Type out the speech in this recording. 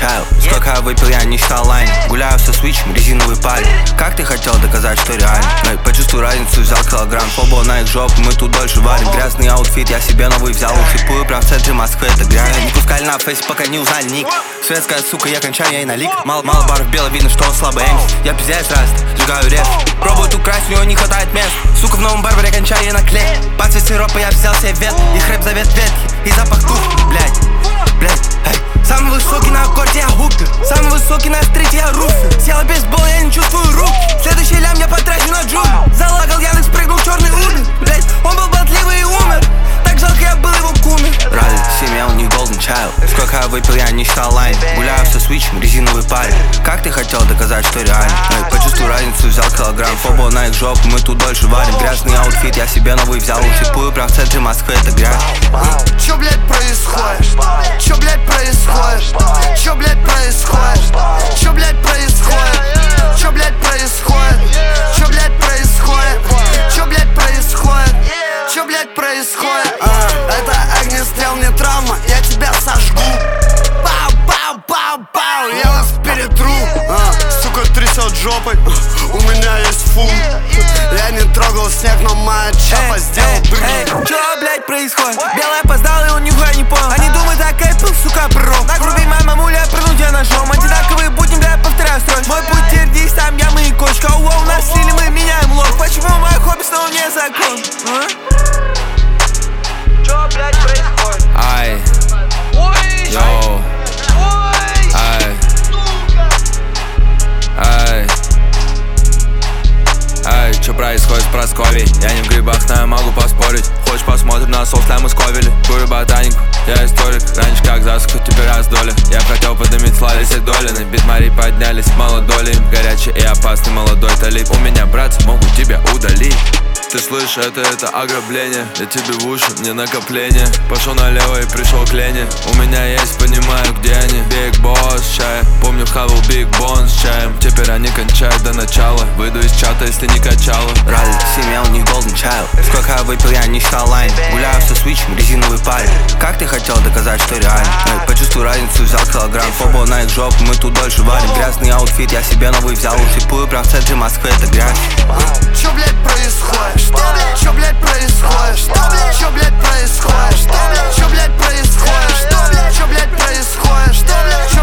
child. Сколько выпил, я не считал лайн. Гуляю со свитчем, резиновый паль. Как ты хотел доказать, что реально? Почувствуй разницу, взял килограмм. Фобо на их жопу, мы тут дольше варим. Грязный аутфит, я себе новый взял. Шипую прям в центре Москвы, это грязь. Не пускали на фейс, пока не узнали ник. Светская сука, я кончаю, я и налик. Мало баров бело, видно, что он слабый эмс. Я пиздец раз, сжигаю рез. Пробуют украсть, у него не хватает мест. Сука, в новом барбаре кончаю, я наклей. Под цвет сиропа я взял себе вет. Их рэп завет ветки, и запах туф, блядь, эй. Самый высокий на аккорде, я гупер. Самый высокий на стрите, я руфер. Села бейсбол, я не чувствую рук. Следующий лям я потрачу на джур. Залагал Яндекс, прыгнул черный убер. Блять, он был болтливый и умер. Так жалко, я был его кумир. Ралли, семья, у них golden child. Сколько я выпил, я не считал лайн. Гуляю со свитчем, резиновый паль. Как ты хотел доказать, что реально? Почувствуй разницу, взял килограмм. Фобо на их жопу, мы тут дольше варим. Грязный аутфит, я себе новый взял. Шипую прям в центре Москвы, это грязь. Чё, блядь, происходит? Чё, блядь, происходит? Чё, блядь, происходит? Чё, блядь, происходит? Чё, блядь, происходит? Чё, блядь, происходит? Чё, блядь, происходит? Чё, блядь, происходит? Это огнестрел, не травма, я тебя сожгу. Пау-пау-пау-пау, я вас перетру. Сука трясет жопой, у меня есть фун. Я не трогал снег, но моя чапа сделал брюк. Чё, блядь, происходит? Белый опоздал, и он нихуя не понял. Они думают, так кайпил, сука, бро. Так руби моя мамуля, я прыгну тебя ножом. Одинаковые будем, да я повторяю строй. Мой путь теперь здесь, там ямы и кочка. У нас слили, мы меняем лог. Почему мое хобби снова не закон? Чё, блядь, происходит? Ай, йоу, ай, ай. Эй, что происходит с Прасковьей? Я не в грибах, но я могу поспорить. Хочешь посмотрим на соус слайм из Ковели? Курю ботанику, я историк. Раньше как засуха, теперь раздоля. Я хотел поднимить славе все долины. Бит Мари поднялись, мало доли. Горячий и опасный молодой талиб. У меня братцы могут тебя удалить. Ты слышишь, это ограбление. Я тебе в уши, не накопление. Пошел налево и пришел к Лене. У меня есть, понимаю, где они. Big Boss, чай. Помню, хавал Big Bone с чаем. Теперь они кончают до начала. Выйду из чата, если не качала. Ралли, семья, у них golden child. Сколько я выпил, я не считал лайн. Гуляю со свитчем, резиновый паль. Как ты хотел доказать, что реально? Почувствуй разницу, взял килограмм. Фобо на их жопу, мы тут дольше варим. Грязный аутфит, я себе новый взял. Шипую прям в центре Москвы, это грязь. Чё, блядь, происходит? Чё, блядь, происходит? Чё, блядь, происходит? Чё, блядь, происходит? Чё, блядь, происходит?